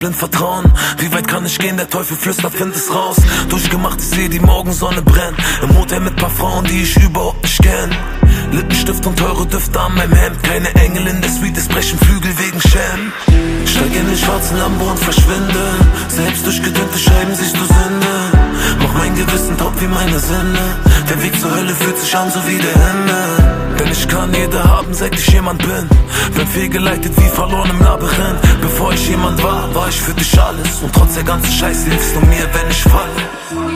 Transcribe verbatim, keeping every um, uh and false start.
Blind vertrauen, wie weit kann ich gehen, der Teufel flüstert, find es raus. Durchgemacht, ich seh die Morgensonne brennen. Im Hotel mit paar Frauen, die ich überhaupt nicht kenn. Lippenstift und teure Düfte an meinem Hemd. Kleine Engel in der Suite, es brechen Flügel wegen Schem. Steig in den schwarzen Lambo und verschwinde. Selbst durch gedünnte Scheiben siehst du Sünde. Mach mein Gewissen taub wie meine Sinne. Der Weg zur Hölle fühlt sich an so wie der Himmel. Denn ich kann jede haben, seit ich jemand bin. Bin fehlgeleitet wie verloren im Labyrinth. Bevor ich jemand war, war ich für dich alles. Und trotz der ganzen Scheiße hilfst du mir, wenn ich falle.